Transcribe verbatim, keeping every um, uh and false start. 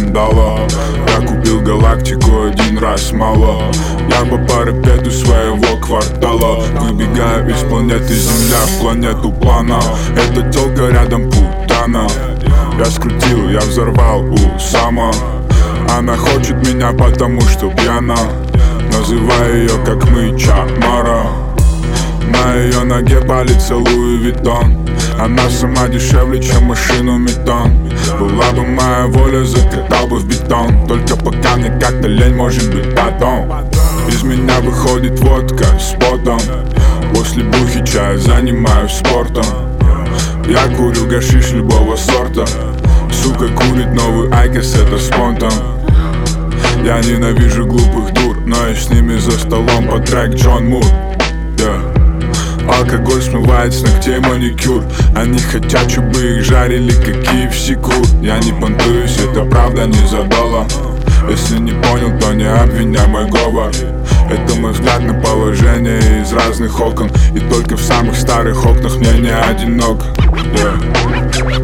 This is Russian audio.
скандала. Я купил галактику один раз мало. Я по парапету своего квартала выбегаю из планеты Земля в планету плана. Эта тёлка рядом путана. Я скрутил, я взорвал у Сама. Она хочет меня, потому что пьяна. Называю ее как мыча Мара. На ее ноге палится Луи Виттон. Она сама дешевле, чем машину Метан. Была бы моя воля, закатал бы в бетон. Только пока мне как-то лень, может быть потом. Из меня выходит водка с потом. После бухи чая занимаюсь спортом. Я курю гашиш любого сорта. Сука курит новый айкос, это спонтан. Я ненавижу глупых дур, но я с ними за столом под трек Джон Мур. yeah. Алкоголь смывает с ногтей маникюр. Они хотят, чтобы их жарили, как кей эф си кур. Я не понтуюсь, это правда не за доллар. Если не понял, то не обвиняй мой говор. Это мой взгляд на положение из разных окон. И только в самых старых окнах мне не одинок. yeah.